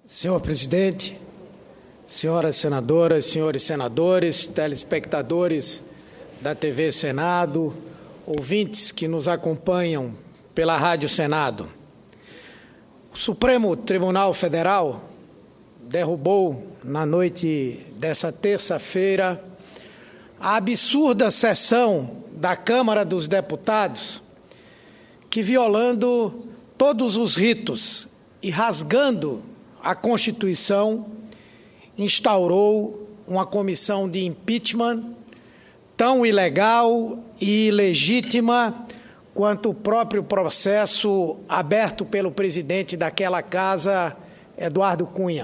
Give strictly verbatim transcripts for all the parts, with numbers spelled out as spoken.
Senhor presidente, senhoras senadoras, senhores senadores, telespectadores da T V Senado, ouvintes que nos acompanham pela Rádio Senado. O Supremo Tribunal Federal derrubou, na noite dessa terça-feira, a absurda sessão da Câmara dos Deputados, que, violando todos os ritos e rasgando a Constituição, instaurou uma comissão de impeachment tão ilegal e ilegítima quanto o próprio processo aberto pelo presidente daquela casa, Eduardo Cunha.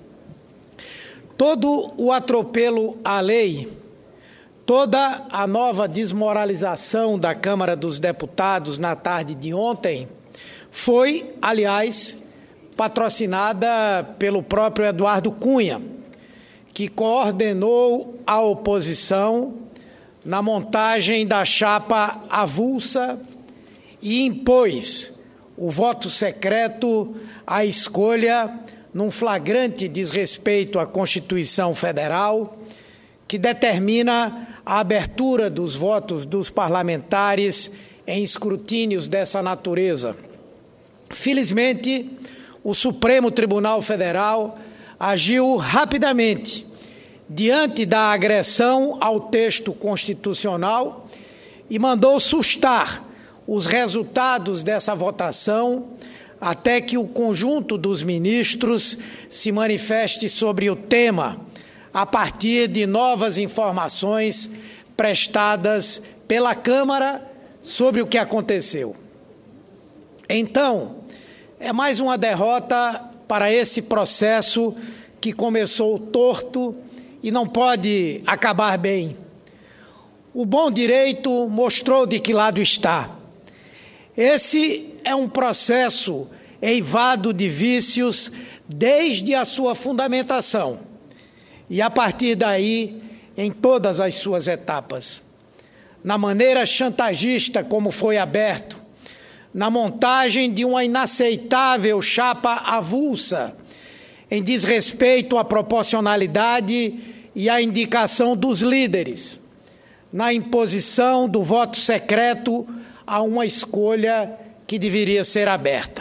Todo o atropelo à lei, toda a nova desmoralização da Câmara dos Deputados na tarde de ontem foi, aliás, patrocinada pelo próprio Eduardo Cunha, que coordenou a oposição na montagem da chapa avulsa e impôs o voto secreto à escolha num flagrante desrespeito à Constituição Federal, que determina a abertura dos votos dos parlamentares em escrutínios dessa natureza. Felizmente, o Supremo Tribunal Federal agiu rapidamente diante da agressão ao texto constitucional e mandou sustar os resultados dessa votação até que o conjunto dos ministros se manifeste sobre o tema, a partir de novas informações prestadas pela Câmara sobre o que aconteceu. Então, é mais uma derrota para esse processo que começou torto e não pode acabar bem. O bom direito mostrou de que lado está. Esse é um processo eivado de vícios desde a sua fundamentação e, a partir daí, em todas as suas etapas. Na maneira chantagista como foi aberto, na montagem de uma inaceitável chapa avulsa, em desrespeito à proporcionalidade e à indicação dos líderes, na imposição do voto secreto a uma escolha que deveria ser aberta.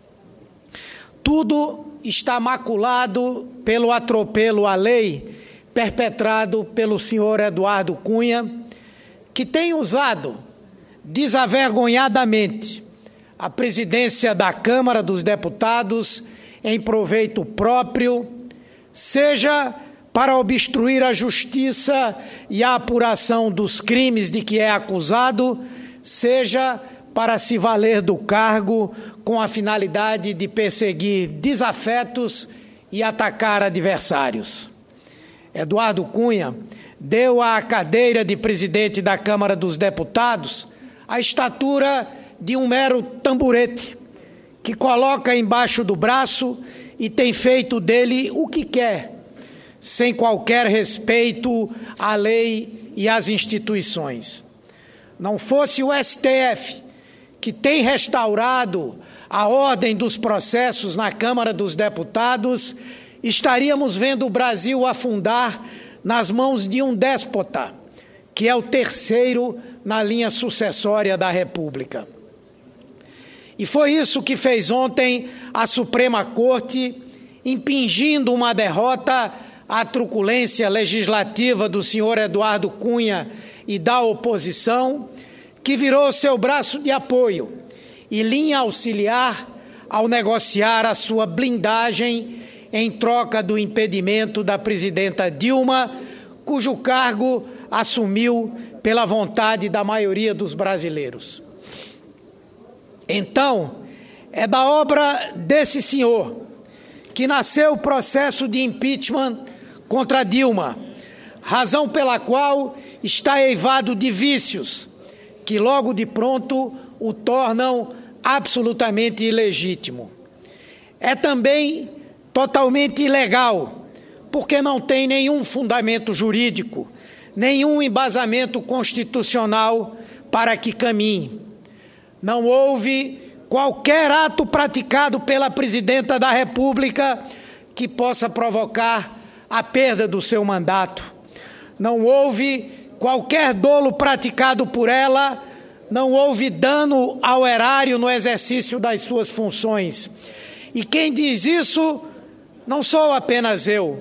Tudo está maculado pelo atropelo à lei perpetrado pelo senhor Eduardo Cunha, que tem usado desavergonhadamente a presidência da Câmara dos Deputados em proveito próprio, seja para obstruir a justiça e a apuração dos crimes de que é acusado, seja para se valer do cargo com a finalidade de perseguir desafetos e atacar adversários. Eduardo Cunha deu à cadeira de presidente da Câmara dos Deputados a estatura de um mero tamborete, que coloca embaixo do braço e tem feito dele o que quer, sem qualquer respeito à lei e às instituições. Não fosse o S T F, que tem restaurado a ordem dos processos na Câmara dos Deputados, estaríamos vendo o Brasil afundar nas mãos de um déspota, que é o terceiro na linha sucessória da República. E foi isso que fez ontem a Suprema Corte, impingindo uma derrota à truculência legislativa do senhor Eduardo Cunha e da oposição, que virou seu braço de apoio e linha auxiliar ao negociar a sua blindagem em troca do impedimento da presidenta Dilma, cujo cargo assumiu pela vontade da maioria dos brasileiros. Então, é da obra desse senhor que nasceu o processo de impeachment contra Dilma, razão pela qual está eivado de vícios, que logo de pronto o tornam absolutamente ilegítimo. É também totalmente ilegal, porque não tem nenhum fundamento jurídico, nenhum embasamento constitucional para que caminhe. Não houve qualquer ato praticado pela presidenta da República que possa provocar a perda do seu mandato. Não houve qualquer dolo praticado por ela, não houve dano ao erário no exercício das suas funções. E quem diz isso não sou apenas eu,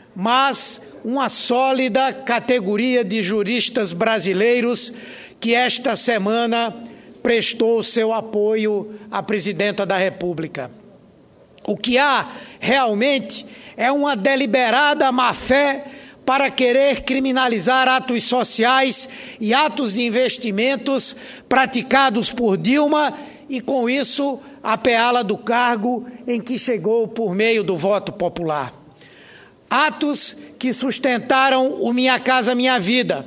mas uma sólida categoria de juristas brasileiros que esta semana prestou seu apoio à presidenta da República. O que há realmente é uma deliberada má-fé para querer criminalizar atos sociais e atos de investimentos praticados por Dilma e, com isso, apeá-la do cargo em que chegou por meio do voto popular. Atos que sustentaram o Minha Casa Minha Vida.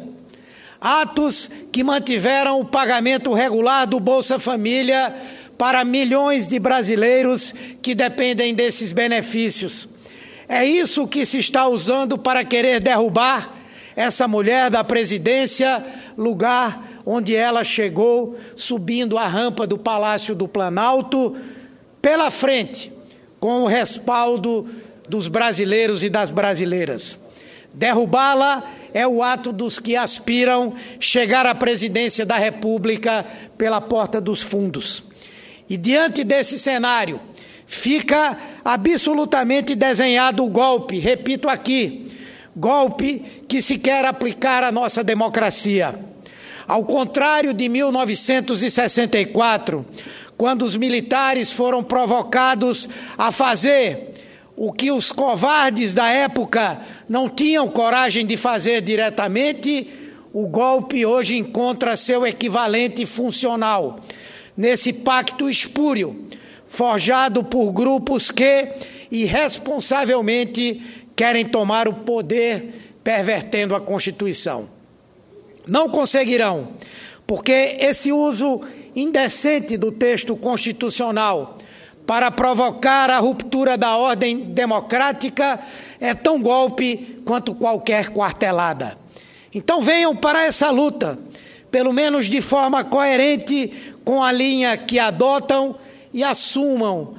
Atos que mantiveram o pagamento regular do Bolsa Família para milhões de brasileiros que dependem desses benefícios. É isso que se está usando para querer derrubar essa mulher da presidência, lugar onde ela chegou, subindo a rampa do Palácio do Planalto, pela frente, com o respaldo dos brasileiros e das brasileiras. Derrubá-la é o ato dos que aspiram chegar à presidência da República pela porta dos fundos. E diante desse cenário, fica absolutamente desenhado o golpe, repito aqui, golpe que se quer aplicar à nossa democracia. Ao contrário de mil novecentos e sessenta e quatro, quando os militares foram provocados a fazer o que os covardes da época não tinham coragem de fazer diretamente, o golpe hoje encontra seu equivalente funcional nesse pacto espúrio, forjado por grupos que irresponsavelmente querem tomar o poder, pervertendo a Constituição. Não conseguirão, porque esse uso indecente do texto constitucional para provocar a ruptura da ordem democrática é tão golpe quanto qualquer quartelada. Então venham para essa luta, pelo menos de forma coerente com a linha que adotam, e assumam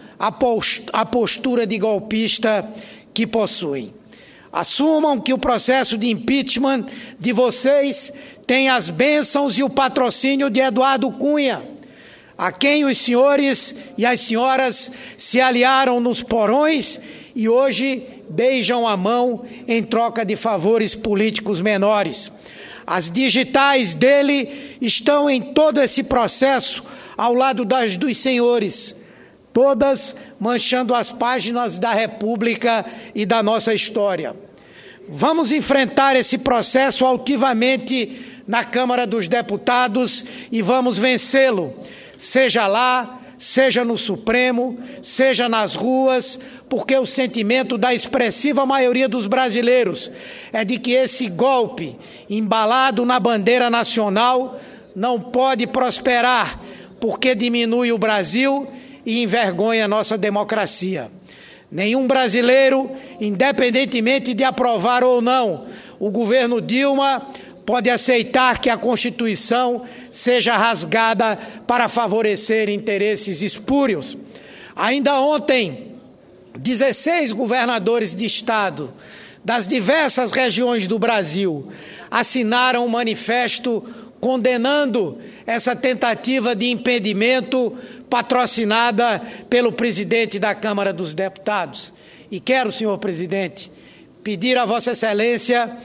a postura de golpista que possuem. Assumam que o processo de impeachment de vocês tem as bênçãos e o patrocínio de Eduardo Cunha, a quem os senhores e as senhoras se aliaram nos porões e hoje beijam a mão em troca de favores políticos menores. As digitais dele estão em todo esse processo ao lado das dos senhores, todas manchando as páginas da República e da nossa história. Vamos enfrentar esse processo altivamente na Câmara dos Deputados e vamos vencê-lo, seja lá, seja no Supremo, seja nas ruas, porque o sentimento da expressiva maioria dos brasileiros é de que esse golpe, embalado na bandeira nacional, não pode prosperar, porque diminui o Brasil e envergonha a nossa democracia. Nenhum brasileiro, independentemente de aprovar ou não o governo Dilma, pode aceitar que a Constituição seja rasgada para favorecer interesses espúrios. Ainda ontem, dezesseis governadores de estado das diversas regiões do Brasil assinaram um manifesto condenando essa tentativa de impedimento patrocinada pelo presidente da Câmara dos Deputados. E quero, senhor presidente, pedir a Vossa Excelência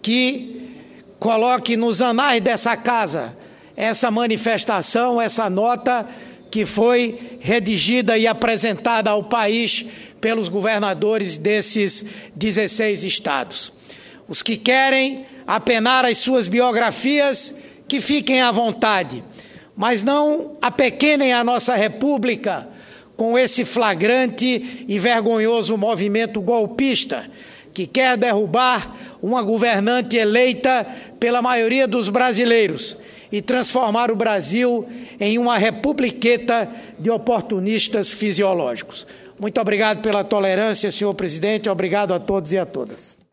que coloque nos anais dessa casa essa manifestação, essa nota que foi redigida e apresentada ao país pelos governadores desses dezesseis estados. Os que querem apenar as suas biografias, que fiquem à vontade, mas não apequenem a nossa República com esse flagrante e vergonhoso movimento golpista que quer derrubar uma governante eleita pela maioria dos brasileiros e transformar o Brasil em uma republiqueta de oportunistas fisiológicos. Muito obrigado pela tolerância, senhor presidente. Obrigado a todos e a todas.